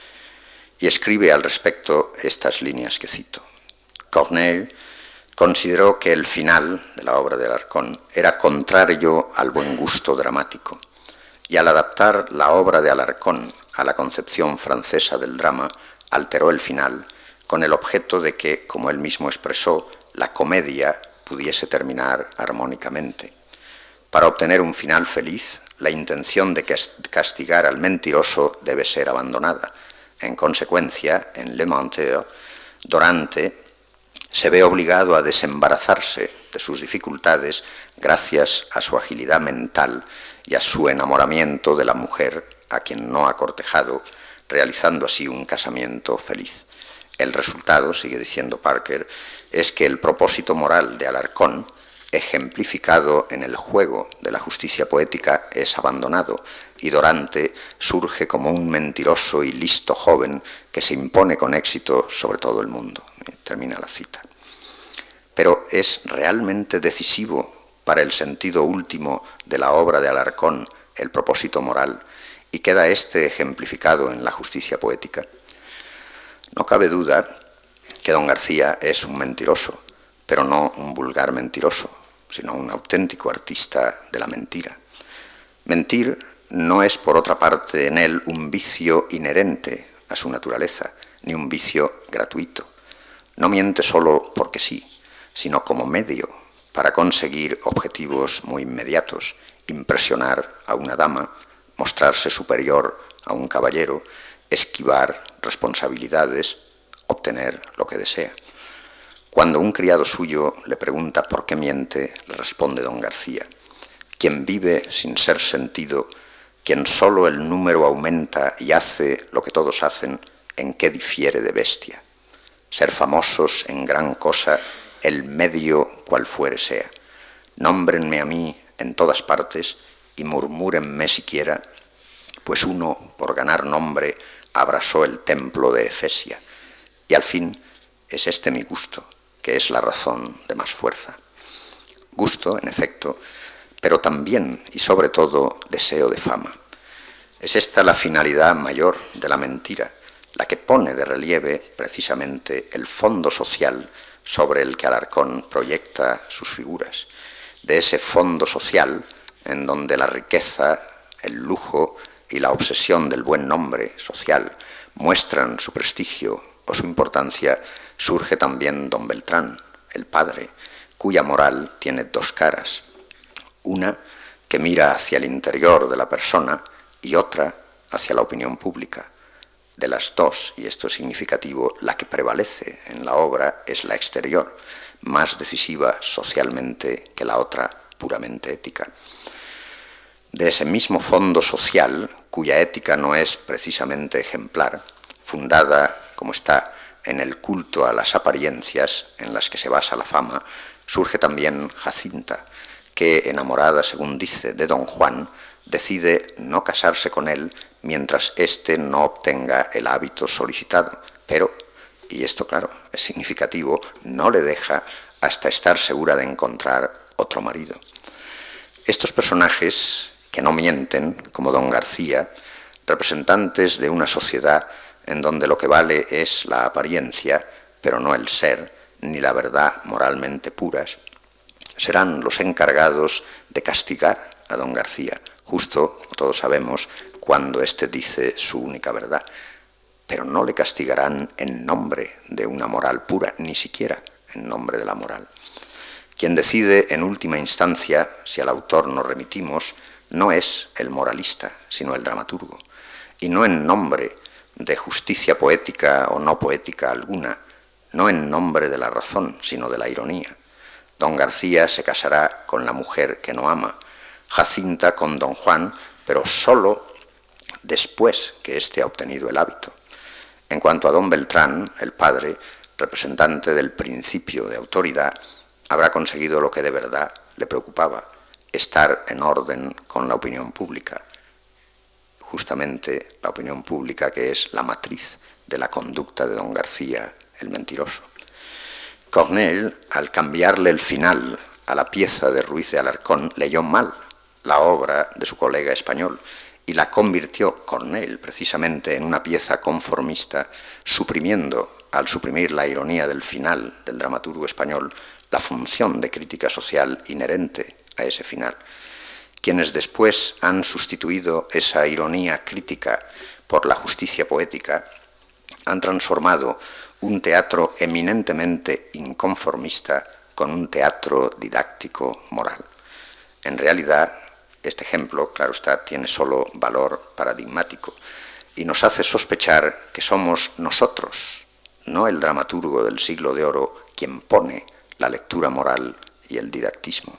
y escribe al respecto estas líneas que cito. Corneille consideró que el final de la obra de Alarcón era contrario al buen gusto dramático, y al adaptar la obra de Alarcón a la concepción francesa del drama, alteró el final con el objeto de que, como él mismo expresó, la comedia pudiese terminar armónicamente. Para obtener un final feliz, la intención de castigar al mentiroso debe ser abandonada. En consecuencia, en Le Menteur, Dorante se ve obligado a desembarazarse de sus dificultades gracias a su agilidad mental y a su enamoramiento de la mujer a quien no ha cortejado, realizando así un casamiento feliz. El resultado, sigue diciendo Parker, es que el propósito moral de Alarcón, ejemplificado en el juego de la justicia poética, es abandonado, y Dorante surge como un mentiroso y listo joven que se impone con éxito sobre todo el mundo. Termina la cita. Pero es realmente decisivo para el sentido último de la obra de Alarcón el propósito moral, y queda este ejemplificado en la justicia poética. No cabe duda que don García es un mentiroso, pero no un vulgar mentiroso, sino un auténtico artista de la mentira. Mentir no es, por otra parte, en él un vicio inherente a su naturaleza, ni un vicio gratuito. No miente solo porque sí, sino como medio para conseguir objetivos muy inmediatos, impresionar a una dama, mostrarse superior a un caballero, esquivar responsabilidades, obtener lo que desea. Cuando un criado suyo le pregunta por qué miente, le responde don García: quien vive sin ser sentido, quien solo el número aumenta y hace lo que todos hacen, ¿en qué difiere de bestia? Ser famosos en gran cosa, el medio cual fuere sea. Nómbrenme a mí en todas partes y murmúrenme siquiera, pues uno, por ganar nombre, abrasó el templo de Efesia. Y al fin es este mi gusto, que es la razón de más fuerza. Gusto, en efecto, pero también y sobre todo deseo de fama. Es esta la finalidad mayor de la mentira, la que pone de relieve precisamente el fondo social sobre el que Alarcón proyecta sus figuras. De ese fondo social en donde la riqueza, el lujo y la obsesión del buen nombre social muestran su prestigio o su importancia, surge también don Beltrán, el padre, cuya moral tiene dos caras, una que mira hacia el interior de la persona y otra hacia la opinión pública. De las dos, y esto es significativo, la que prevalece en la obra es la exterior, más decisiva socialmente que la otra puramente ética. De ese mismo fondo social, cuya ética no es precisamente ejemplar, fundada, como está, en el culto a las apariencias en las que se basa la fama, surge también Jacinta, que, enamorada, según dice, de don Juan, decide no casarse con él mientras éste no obtenga el hábito solicitado, pero, y esto claro, es significativo, no le deja hasta estar segura de encontrar otro marido. Estos personajes, que no mienten, como don García, representantes de una sociedad en donde lo que vale es la apariencia, pero no el ser, ni la verdad moralmente puras, serán los encargados de castigar a don García, justo, todos sabemos, cuando éste dice su única verdad. Pero no le castigarán en nombre de una moral pura, ni siquiera en nombre de la moral. Quien decide en última instancia, si al autor nos remitimos, no es el moralista, sino el dramaturgo, y no en nombre de justicia poética o no poética alguna, no en nombre de la razón, sino de la ironía. Don García se casará con la mujer que no ama, Jacinta con don Juan, pero sólo después que éste ha obtenido el hábito. En cuanto a don Beltrán, el padre, representante del principio de autoridad, habrá conseguido lo que de verdad le preocupaba, estar en orden con la opinión pública, justamente la opinión pública que es la matriz de la conducta de don García, el mentiroso. Corneille, al cambiarle el final a la pieza de Ruiz de Alarcón, leyó mal la obra de su colega español y la convirtió, Corneille, precisamente en una pieza conformista, suprimiendo, al suprimir la ironía del final del dramaturgo español, la función de crítica social inherente a ese final. Quienes después han sustituido esa ironía crítica por la justicia poética han transformado un teatro eminentemente inconformista con un teatro didáctico moral. En realidad, este ejemplo, claro está, tiene solo valor paradigmático y nos hace sospechar que somos nosotros, no el dramaturgo del siglo de oro, quien pone la lectura moral y el didactismo.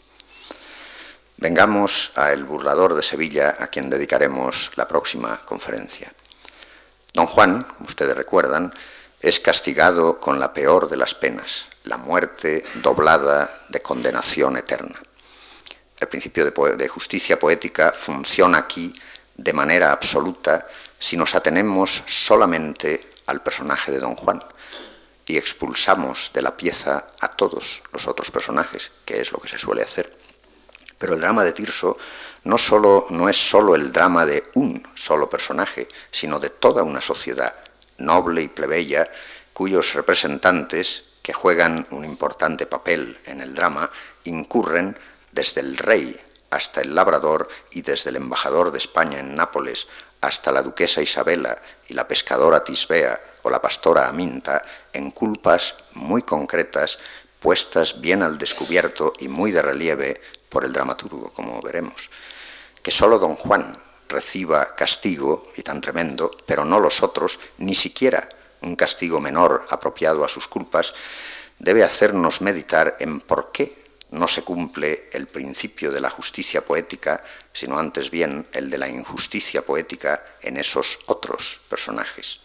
Vengamos a El burlador de Sevilla, a quien dedicaremos la próxima conferencia. Don Juan, como ustedes recuerdan, es castigado con la peor de las penas, la muerte doblada de condenación eterna. El principio de justicia poética funciona aquí de manera absoluta si nos atenemos solamente al personaje de don Juan y expulsamos de la pieza a todos los otros personajes, que es lo que se suele hacer. Pero el drama de Tirso no es solo el drama de un solo personaje, sino de toda una sociedad noble y plebeya, cuyos representantes, que juegan un importante papel en el drama, incurren desde el rey hasta el labrador y desde el embajador de España en Nápoles hasta la duquesa Isabela y la pescadora Tisbea o la pastora Aminta, en culpas muy concretas, puestas bien al descubierto y muy de relieve por el dramaturgo, como veremos. Que solo don Juan reciba castigo, y tan tremendo, pero no los otros, ni siquiera un castigo menor apropiado a sus culpas, debe hacernos meditar en por qué no se cumple el principio de la justicia poética, sino antes bien el de la injusticia poética en esos otros personajes.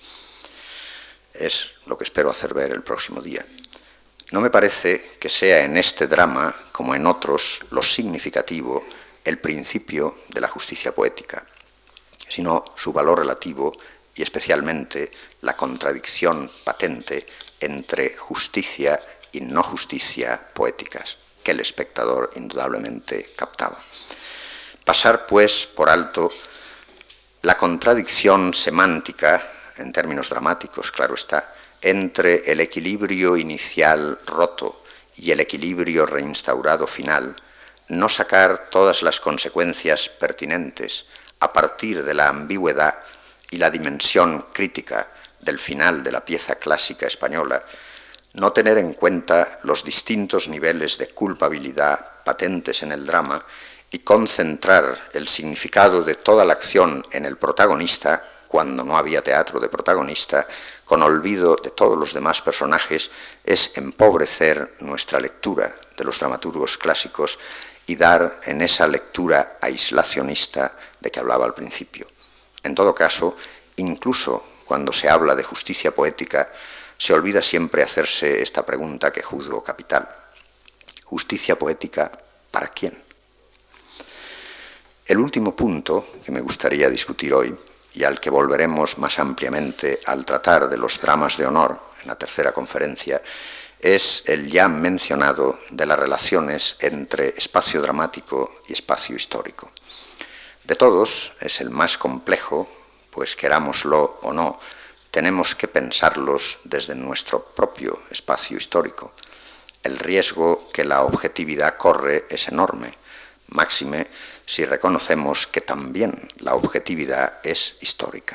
Es lo que espero hacer ver el próximo día. No me parece que sea en este drama, como en otros, lo significativo, el principio de la justicia poética, sino su valor relativo y especialmente la contradicción patente entre justicia y no justicia poéticas, que el espectador indudablemente captaba. Pasar, pues, por alto la contradicción semántica, en términos dramáticos, claro está, entre el equilibrio inicial roto y el equilibrio reinstaurado final, no sacar todas las consecuencias pertinentes a partir de la ambigüedad y la dimensión crítica del final de la pieza clásica española, no tener en cuenta los distintos niveles de culpabilidad patentes en el drama y concentrar el significado de toda la acción en el protagonista, cuando no había teatro de protagonista, con olvido de todos los demás personajes, es empobrecer nuestra lectura de los dramaturgos clásicos y dar en esa lectura aislacionista de que hablaba al principio. En todo caso, incluso cuando se habla de justicia poética, se olvida siempre hacerse esta pregunta que juzgo capital. ¿Justicia poética para quién? El último punto que me gustaría discutir hoy, y al que volveremos más ampliamente al tratar de los dramas de honor en la tercera conferencia, es el ya mencionado de las relaciones entre espacio dramático y espacio histórico. De todos es el más complejo, pues querámoslo o no, tenemos que pensarlos desde nuestro propio espacio histórico. El riesgo que la objetividad corre es enorme, máxime si reconocemos que también la objetividad es histórica.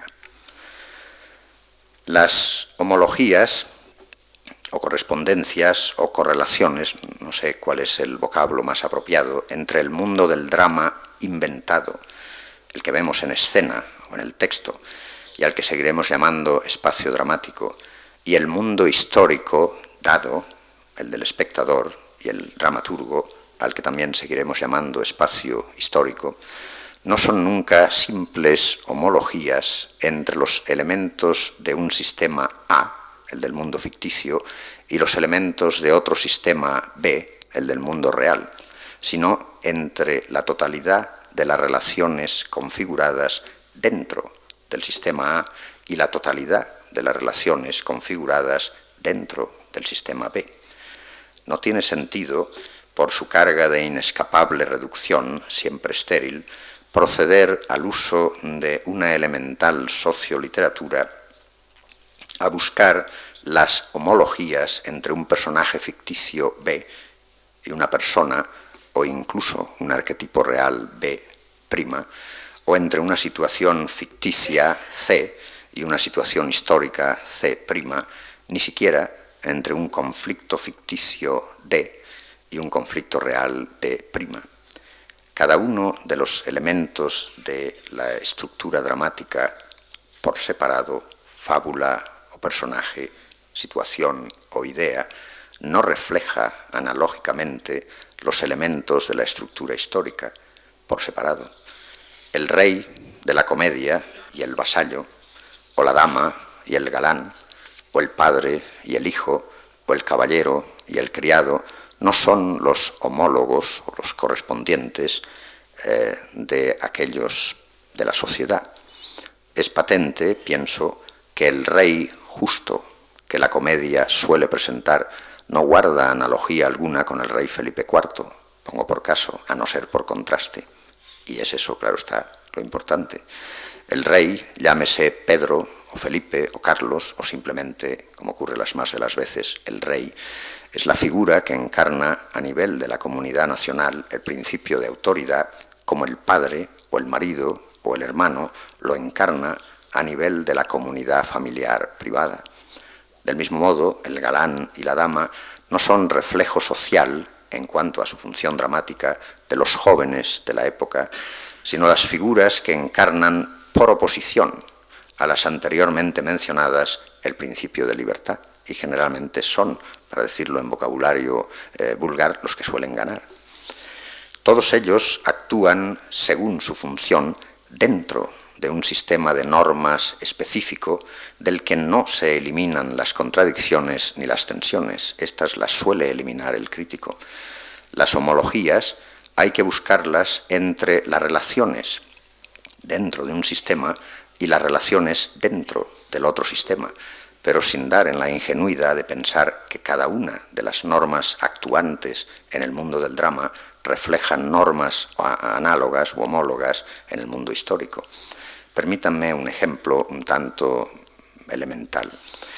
Las homologías o correspondencias o correlaciones, no sé cuál es el vocablo más apropiado, entre el mundo del drama inventado, el que vemos en escena o en el texto, y al que seguiremos llamando espacio dramático, y el mundo histórico dado, el del espectador y el dramaturgo, al que también seguiremos llamando espacio histórico, no son nunca simples homologías entre los elementos de un sistema A, el del mundo ficticio, y los elementos de otro sistema B, el del mundo real, sino entre la totalidad de las relaciones configuradas dentro del sistema A y la totalidad de las relaciones configuradas dentro del sistema B. No tiene sentido, por su carga de inescapable reducción, siempre estéril, proceder al uso de una elemental socioliteratura a buscar las homologías entre un personaje ficticio B y una persona, o incluso un arquetipo real B', o entre una situación ficticia C y una situación histórica C', ni siquiera entre un conflicto ficticio D y un conflicto real D'. Cada uno de los elementos de la estructura dramática por separado, fábula o personaje, situación o idea, no refleja analógicamente los elementos de la estructura histórica por separado. El rey de la comedia y el vasallo, o la dama y el galán, o el padre y el hijo, o el caballero y el criado, no son los homólogos o los correspondientes de aquellos de la sociedad. Es patente, pienso, que el rey justo que la comedia suele presentar no guarda analogía alguna con el rey Felipe IV, pongo por caso, a no ser por contraste. Y es eso, claro está, lo importante. El rey, llámese Pedro, o Felipe, o Carlos, o simplemente, como ocurre las más de las veces, el rey, es la figura que encarna a nivel de la comunidad nacional el principio de autoridad, como el padre, o el marido, o el hermano, lo encarna a nivel de la comunidad familiar privada. Del mismo modo, el galán y la dama no son reflejo social, en cuanto a su función dramática, de los jóvenes de la época, sino las figuras que encarnan por oposición a las anteriormente mencionadas el principio de libertad, y generalmente son, para decirlo en vocabulario vulgar, los que suelen ganar. Todos ellos actúan según su función dentro de un sistema de normas específico del que no se eliminan las contradicciones ni las tensiones. Estas las suele eliminar el crítico. Las homologías hay que buscarlas entre las relaciones dentro de un sistema y las relaciones dentro del otro sistema, pero sin dar en la ingenuidad de pensar que cada una de las normas actuantes en el mundo del drama reflejan normas análogas u homólogas en el mundo histórico. Permítanme un ejemplo un tanto elemental.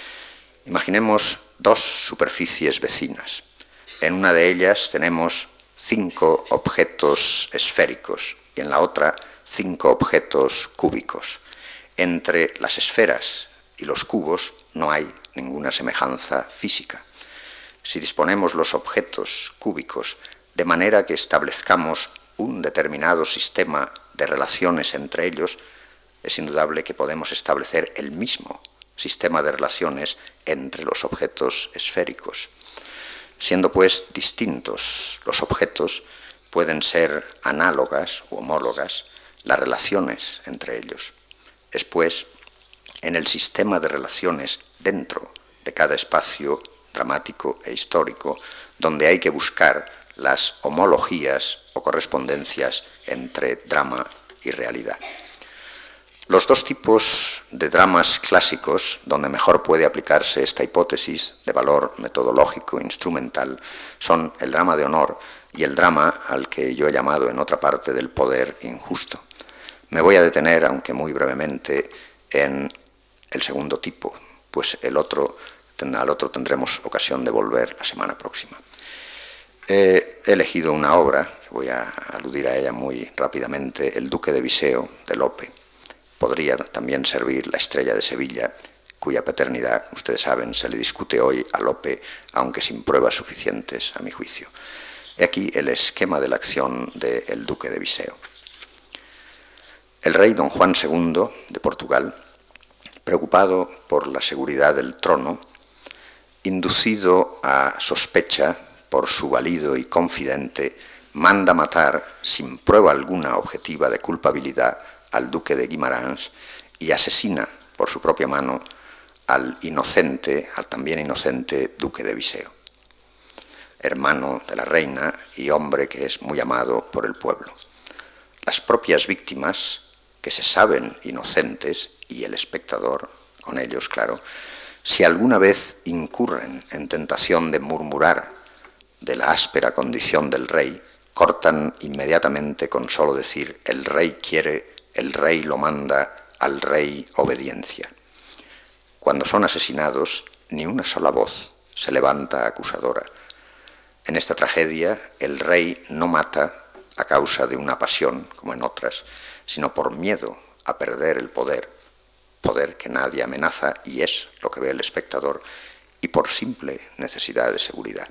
Imaginemos dos superficies vecinas. En una de ellas tenemos 5 objetos esféricos y en la otra 5 objetos cúbicos. Entre las esferas y los cubos no hay ninguna semejanza física. Si disponemos los objetos cúbicos de manera que establezcamos un determinado sistema de relaciones entre ellos, es indudable que podemos establecer el mismo sistema de relaciones entre los objetos esféricos. Siendo pues distintos los objetos, pueden ser análogas u homólogas las relaciones entre ellos. Es pues en el sistema de relaciones dentro de cada espacio dramático e histórico donde hay que buscar las homologías o correspondencias entre drama y realidad. Los dos tipos de dramas clásicos, donde mejor puede aplicarse esta hipótesis de valor metodológico instrumental, son el drama de honor y el drama al que yo he llamado en otra parte del poder injusto. Me voy a detener, aunque muy brevemente, en el segundo tipo, pues al otro tendremos ocasión de volver la semana próxima. He elegido una obra, que voy a aludir a ella muy rápidamente, El Duque de Viseo, de Lope. Podría también servir La Estrella de Sevilla, cuya paternidad, ustedes saben, se le discute hoy a Lope, aunque sin pruebas suficientes, a mi juicio. He aquí el esquema de la acción de El Duque de Viseo. El rey don Juan II de Portugal, preocupado por la seguridad del trono, inducido a sospecha por su valido y confidente, manda matar, sin prueba alguna objetiva de culpabilidad, al duque de Guimarães y asesina por su propia mano al también inocente duque de Viseo, hermano de la reina y hombre que es muy amado por el pueblo. Las propias víctimas, que se saben inocentes, y el espectador con ellos, claro, si alguna vez incurren en tentación de murmurar de la áspera condición del rey, cortan inmediatamente con solo decir: el rey quiere, el rey lo manda, al rey obediencia. Cuando son asesinados, ni una sola voz se levanta acusadora. En esta tragedia, el rey no mata a causa de una pasión, como en otras, sino por miedo a perder el poder, poder que nadie amenaza y es lo que ve el espectador, y por simple necesidad de seguridad.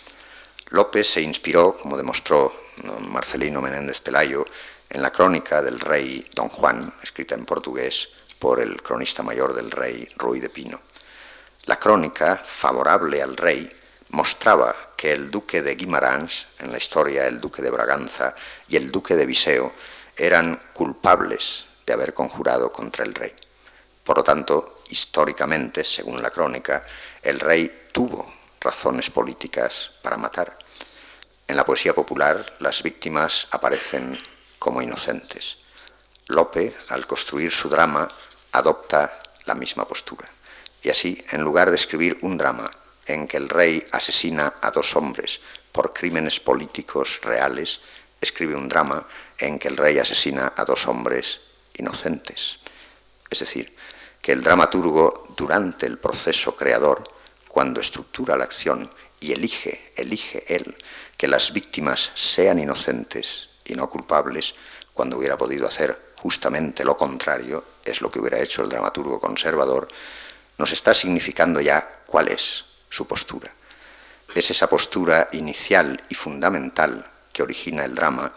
Lope se inspiró, como demostró don Marcelino Menéndez Pelayo, en la crónica del rey don Juan, escrita en portugués por el cronista mayor del rey, Ruy de Pino. La crónica, favorable al rey, mostraba que el duque de Guimarães, en la historia el duque de Braganza, y el duque de Viseo eran culpables de haber conjurado contra el rey. Por lo tanto, históricamente, según la crónica, el rey tuvo razones políticas para matar. En la poesía popular, las víctimas aparecen como inocentes. Lope, al construir su drama, adopta la misma postura. Y así, en lugar de escribir un drama en que el rey asesina a dos hombres por crímenes políticos reales, escribe un drama en que el rey asesina a dos hombres inocentes. Es decir, que el dramaturgo, durante el proceso creador, cuando estructura la acción y elige él que las víctimas sean inocentes y no culpables, cuando hubiera podido hacer justamente lo contrario, es lo que hubiera hecho el dramaturgo conservador, nos está significando ya cuál es su postura. Es esa postura inicial y fundamental que origina el drama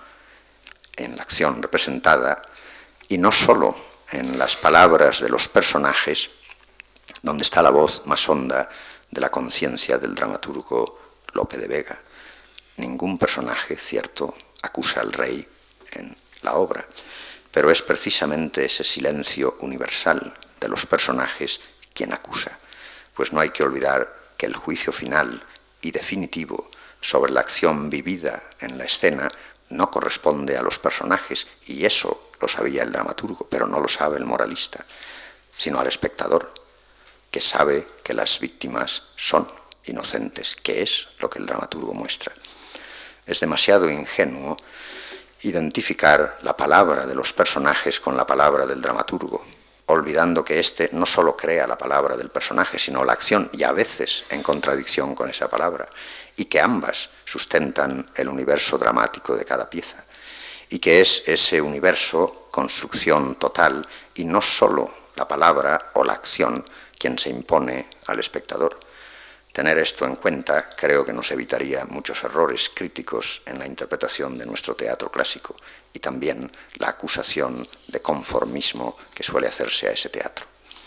en la acción representada, y no sólo en las palabras de los personajes, donde está la voz más honda de la conciencia del dramaturgo Lope de Vega. Ningún personaje, cierto, acusa al rey en la obra, pero es precisamente ese silencio universal de los personajes quien acusa, pues no hay que olvidar que el juicio final y definitivo sobre la acción vivida en la escena no corresponde a los personajes, y eso lo sabía el dramaturgo, pero no lo sabe el moralista, sino al espectador, que sabe que las víctimas son inocentes, que es lo que el dramaturgo muestra. Es demasiado ingenuo identificar la palabra de los personajes con la palabra del dramaturgo, olvidando que éste no solo crea la palabra del personaje, sino la acción, y a veces en contradicción con esa palabra, y que ambas sustentan el universo dramático de cada pieza, y que es ese universo construcción total, y no solo la palabra o la acción quien se impone al espectador. Tener esto en cuenta creo que nos evitaría muchos errores críticos en la interpretación de nuestro teatro clásico y también la acusación de conformismo que suele hacerse a ese teatro.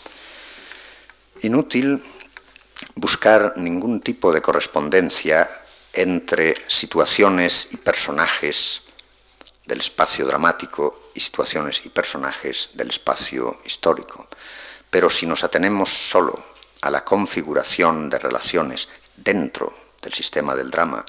Inútil buscar ningún tipo de correspondencia entre situaciones y personajes del espacio dramático y situaciones y personajes del espacio histórico. Pero si nos atenemos solo a la configuración de relaciones dentro del sistema del drama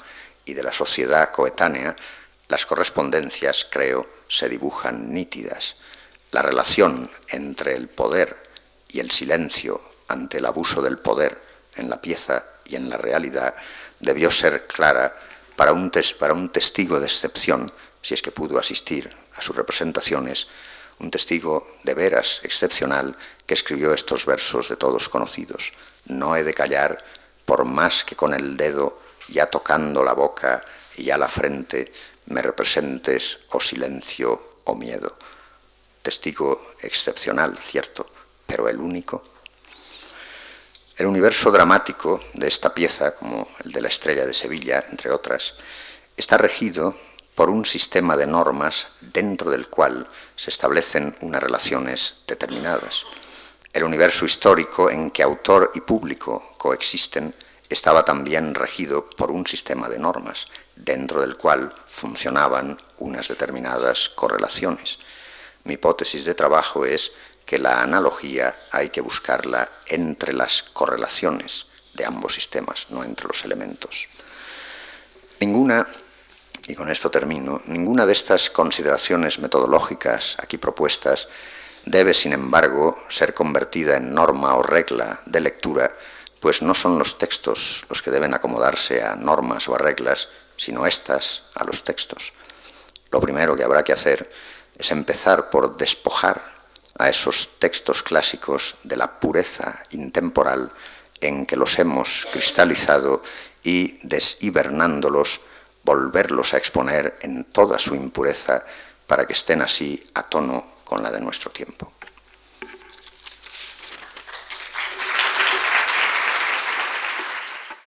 y de la sociedad coetánea, las correspondencias, creo, se dibujan nítidas. La relación entre el poder y el silencio ante el abuso del poder en la pieza y en la realidad debió ser clara para un testigo de excepción, si es que pudo asistir a sus representaciones, un testigo de veras excepcional que escribió estos versos de todos conocidos. No he de callar, por más que con el dedo, ya tocando la boca y ya la frente, me representes o silencio o miedo. Testigo excepcional, cierto, pero el único. El universo dramático de esta pieza, como el de la Estrella de Sevilla, entre otras, está regido por un sistema de normas dentro del cual se establecen unas relaciones determinadas. El universo histórico en que autor y público coexisten estaba también regido por un sistema de normas, dentro del cual funcionaban unas determinadas correlaciones. Mi hipótesis de trabajo es que la analogía hay que buscarla entre las correlaciones de ambos sistemas, no entre los elementos. Ninguna, y con esto termino, ninguna de estas consideraciones metodológicas aquí propuestas debe, sin embargo, ser convertida en norma o regla de lectura, pues no son los textos los que deben acomodarse a normas o a reglas, sino estas a los textos. Lo primero que habrá que hacer es empezar por despojar a esos textos clásicos de la pureza intemporal en que los hemos cristalizado y, deshibernándolos, volverlos a exponer en toda su impureza para que estén así a tono con la de nuestro tiempo.